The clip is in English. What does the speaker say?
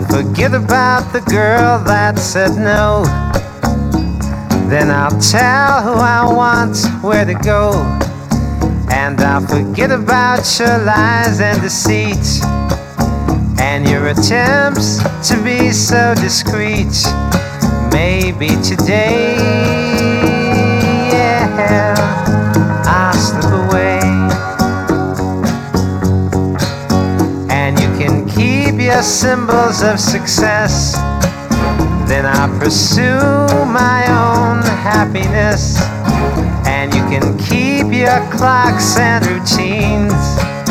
I'll forget about the girl that said no. Then I'll tell who I want where to go. And I'll forget about your lies and deceit, and your attempts to be so discreet. Maybe today, yeah, I'll slip away, and you can keep your symbols of success. Then I'll pursue my own happiness, and you can keep your clocks and routines.